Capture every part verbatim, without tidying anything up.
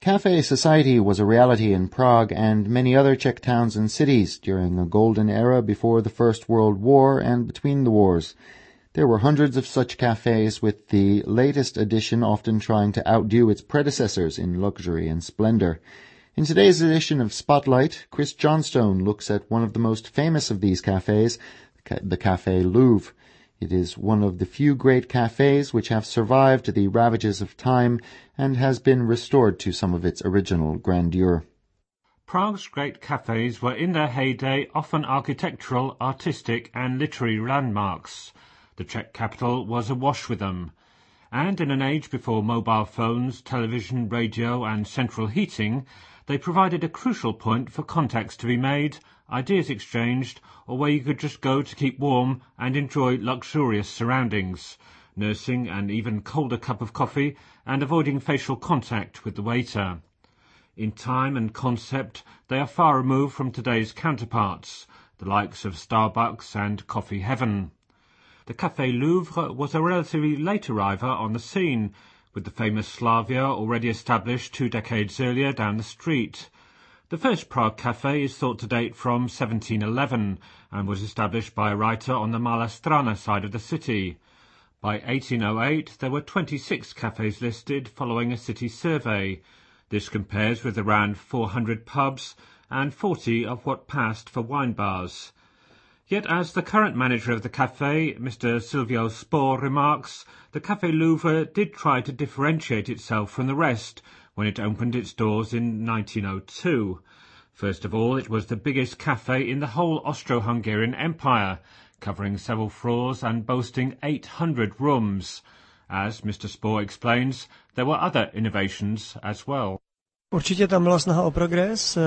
Cafe society was a reality in Prague and many other Czech towns and cities during a golden era before the First World War and between the wars. There were hundreds of such cafes, with the latest edition often trying to outdo its predecessors in luxury and splendor. In today's edition of Spotlight, Chris Johnstone looks at one of the most famous of these cafes, the Café Louvre. It is one of the few great cafes which have survived the ravages of time and has been restored to some of its original grandeur. Prague's great cafes were in their heyday often architectural, artistic and literary landmarks. The Czech capital was awash with them, and in an age before mobile phones, television, radio and central heating, they provided a crucial point for contacts to be made, ideas exchanged, or where you could just go to keep warm and enjoy luxurious surroundings, nursing an even colder cup of coffee and avoiding facial contact with the waiter. In time and concept, they are far removed from today's counterparts, the likes of Starbucks and Coffee Heaven. The Café Louvre was a relatively late arriver on the scene, with the famous Slavia already established two decades earlier down the street. The first Prague café is thought to date from seventeen eleven and was established by a writer on the Malá Strana side of the city. By eighteen oh eight there were twenty-six cafés listed following a city survey. This compares with around four hundred pubs and forty of what passed for wine bars. Yet as the current manager of the café, Mister Silvio Spor, remarks, the Café Louvre did try to differentiate itself from the rest when it opened its doors in nineteen oh two. First of all, it was the biggest café in the whole Austro-Hungarian Empire, covering several floors and boasting eight hundred rooms. As Mister Spor explains, there were other innovations as well. Určitě tam byla snaha o progres.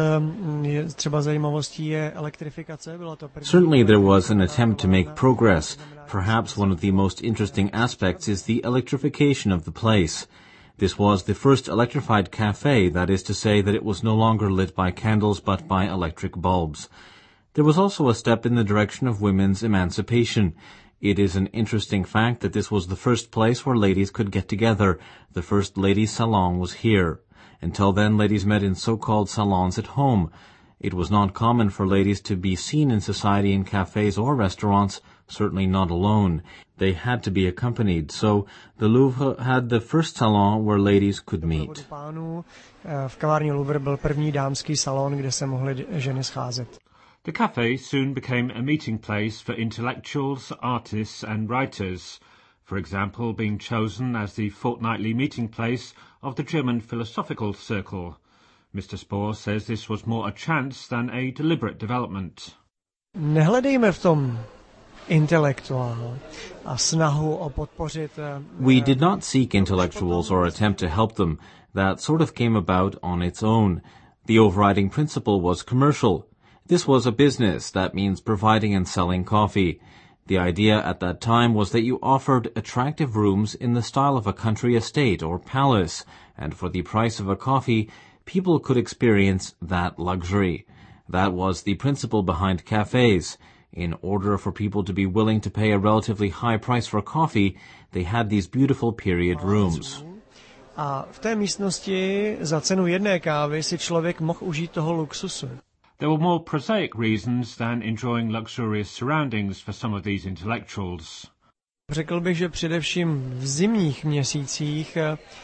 Třeba zajímavostí je elektrifikace. Certainly there was an attempt to make progress. Perhaps one of the most interesting aspects is the electrification of the place. This was the first electrified cafe, that is to say that it was no longer lit by candles but by electric bulbs. There was also a step in the direction of women's emancipation. It is an interesting fact that this was the first place where ladies could get together. The first ladies' salon was here. Until then, ladies met in so-called salons at home. It was not common for ladies to be seen in society in cafes or restaurants, certainly not alone. They had to be accompanied, so the Louvre had the first salon where ladies could meet. V kavárně Louvre byl první dámský salon, kde se mohly ženy scházet. The cafe soon became a meeting place for intellectuals, artists and writers, for example being chosen as the fortnightly meeting place of the German Philosophical Circle. Mister Spor says this was more a chance than a deliberate development. Nehledejme v tom intelektuál a snahu o podpořit. We did not seek intellectuals or attempt to help them. That sort of came about on its own. The overriding principle was commercial. This was a business, that means providing and selling coffee. The idea at that time was that you offered attractive rooms in the style of a country estate or palace, and for the price of a coffee, people could experience that luxury. That was the principle behind cafes. In order for people to be willing to pay a relatively high price for coffee, they had these beautiful period rooms. A v té místnosti za cenu jedné kávy si člověk mohl užít toho luxusu. There were more prosaic reasons than enjoying luxurious surroundings for some of these intellectuals. Řekl bych, že především v zimních měsících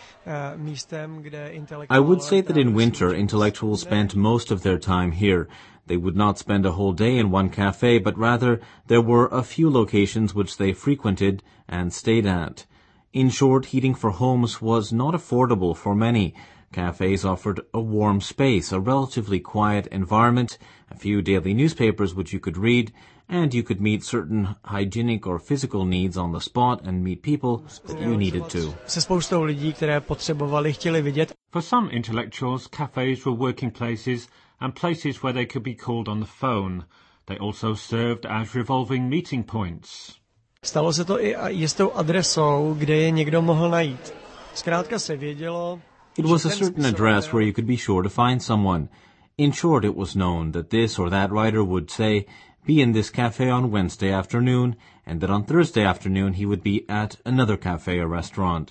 místem, kde intelektuálové... I would say that in winter, intellectuals spent most of their time here. They would not spend a whole day in one cafe, but rather there were a few locations which they frequented and stayed at. In short, heating for homes was not affordable for many. Cafes offered a warm space, a relatively quiet environment, a few daily newspapers which you could read, and you could meet certain hygienic or physical needs on the spot and meet people that you needed to. Se spoustou lidí, které potřebovali, chtěli vidět. For some intellectuals, cafes were working places and places where they could be called on the phone. They also served as revolving meeting points. Stalo se to i jistou adresou, kde je někdo mohl najít. Zkrátka se vědělo. It was a certain address where you could be sure to find someone. In short, it was known that this or that writer would say, be in this cafe on Wednesday afternoon, and that on Thursday afternoon he would be at another cafe or restaurant.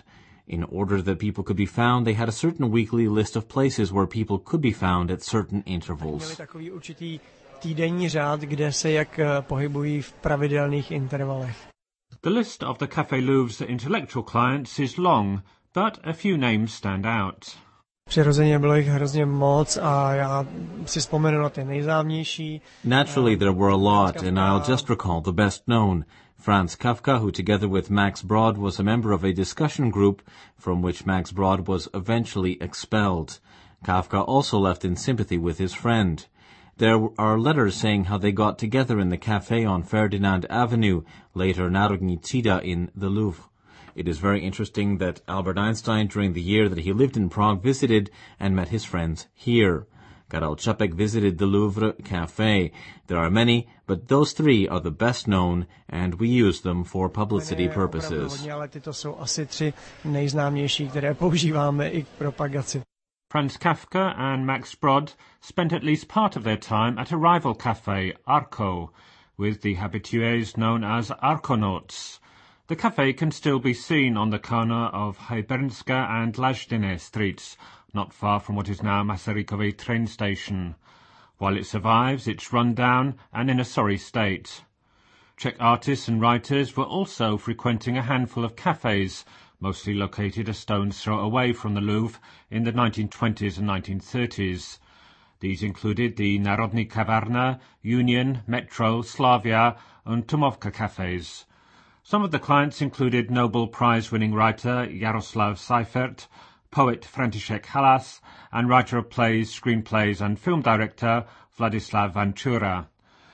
In order that people could be found, they had a certain weekly list of places where people could be found at certain intervals. Měli takový určitý týdenní řád, kde se jak pohybují v pravidelných intervalech. The list of the Café Louvre's intellectual clients is long, but a few names stand out. Přirozeně bylo jich hrozně moc a já si vzpomenu na ty nejznámější. Naturally there were a lot, and I'll just recall the best known. Franz Kafka, who together with Max Brod was a member of a discussion group from which Max Brod was eventually expelled. Kafka also left in sympathy with his friend. There are letters saying how they got together in the café on Ferdinand Avenue, later Národní třída in the Louvre. It is very interesting that Albert Einstein, during the year that he lived in Prague, visited and met his friends here. Karel Čapek visited the Louvre Café. There are many, but those three are the best known, and we use them for publicity purposes. Hodně, ale tyto jsou asi tři nejznámější, které používáme i k propagaci. Franz Kafka and Max Brod spent at least part of their time at a rival café, Arco, with the habitués known as Arconauts. The café can still be seen on the corner of Hybernská and Laždiné streets, not far from what is now Masarykovy train station. While it survives, it's run down and in a sorry state. Czech artists and writers were also frequenting a handful of cafés, mostly located a stone's throw away from the Louvre in the nineteen twenties and nineteen thirties. These included the Národní kavárna, Union, Metro, Slavia and Tumovka cafés. Some of the clients included Nobel Prize-winning writer Jaroslav Seifert, poet František Halas, and writer of plays, screenplays and film director Vladislav Vančura.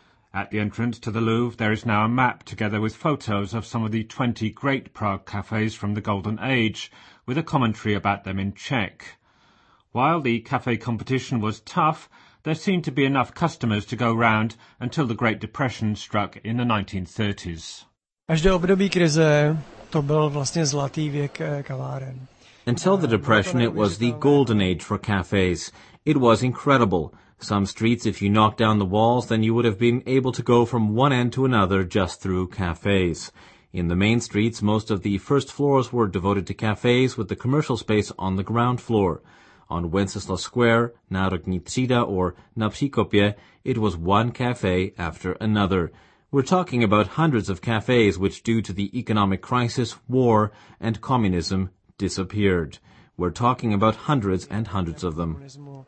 At the entrance to the Louvre there is now a map together with photos of some of the twenty great Prague cafés from the Golden Age, with a commentary about them in Czech. While the café competition was tough, there seemed to be enough customers to go round until the Great Depression struck in the nineteen thirties. Až do období krize to byl vlastně zlatý věk kaváren. Until the Depression, it was the golden age for cafés. It was incredible. Some streets, if you knocked down the walls, then you would have been able to go from one end to another just through cafés. In the main streets, most of the first floors were devoted to cafés, with the commercial space on the ground floor. On Wenceslas Square, Národní třída, or Na Příkopě, it was one café after another. We're talking about hundreds of cafés which, due to the economic crisis, war, and communism, disappeared. We're talking about hundreds and hundreds of them.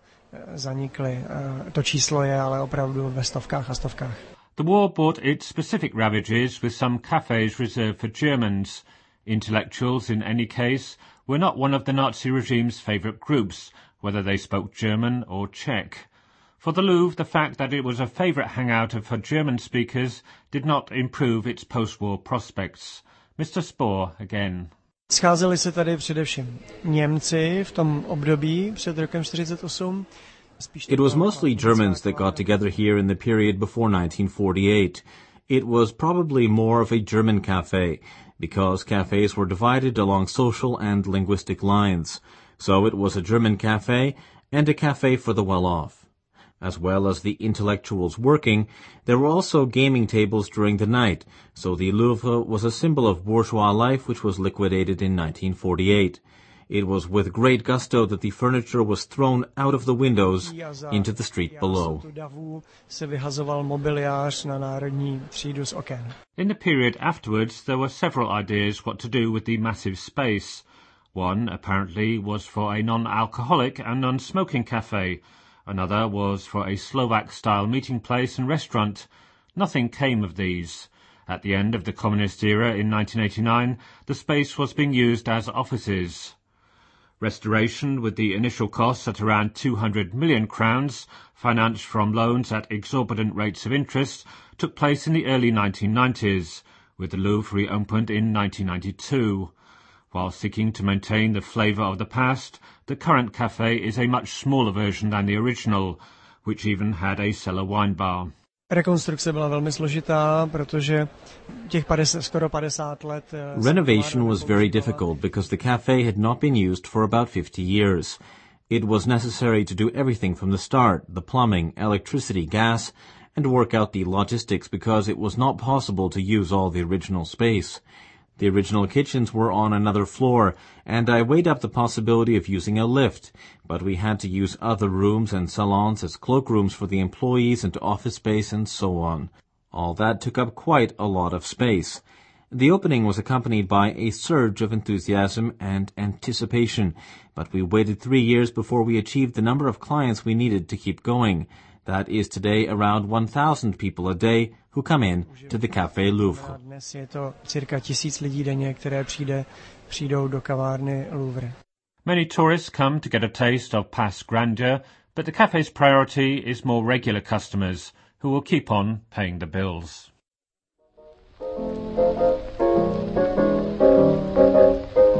The war brought its specific ravages with some cafés reserved for Germans. Intellectuals, in any case, were not one of the Nazi regime's favourite groups, whether they spoke German or Czech. For the Louvre, the fact that it was a favourite hangout for German speakers did not improve its post-war prospects. Mister Spohr again. Scházeli se tady především Němci v tom období před rokem čtyřicet osm. It was mostly Germans that got together here in the period before nineteen forty-eight. It was probably more of a German café, because cafés were divided along social and linguistic lines. So it was a German café and a café for the well-off. As well as the intellectuals working, there were also gaming tables during the night, so the Louvre was a symbol of bourgeois life which was liquidated in nineteen forty-eight. It was with great gusto that the furniture was thrown out of the windows into the street below. In the period afterwards, there were several ideas what to do with the massive space. One, apparently, was for a non-alcoholic and non-smoking café. Another was for a Slovak-style meeting place and restaurant. Nothing came of these. At the end of the communist era in nineteen eighty-nine, the space was being used as offices. Restoration, with the initial costs at around two hundred million crowns, financed from loans at exorbitant rates of interest, took place in the early nineteen nineties, with the Louvre reopened in nineteen ninety-two. While seeking to maintain the flavour of the past, the current café is a much smaller version than the original, which even had a cellar wine bar. Rekonstrukce byla velmi složitá, protože těch padesát, skoro padesát let. Renovation was very difficult because the café had not been used for about fifty years. It was necessary to do everything from the start, the plumbing, electricity, gas, and work out the logistics because it was not possible to use all the original space. The original kitchens were on another floor, and I weighed up the possibility of using a lift, but we had to use other rooms and salons as cloakrooms for the employees and office space and so on. All that took up quite a lot of space. The opening was accompanied by a surge of enthusiasm and anticipation, but we waited three years before we achieved the number of clients we needed to keep going. That is today around one thousand people a day who come in to the Café Louvre. Dnes je to cirka tisíc lidí denně, které přijde, přijdou do kavárny Louvre. Many tourists come to get a taste of past grandeur, but the cafe's priority is more regular customers who will keep on paying the bills.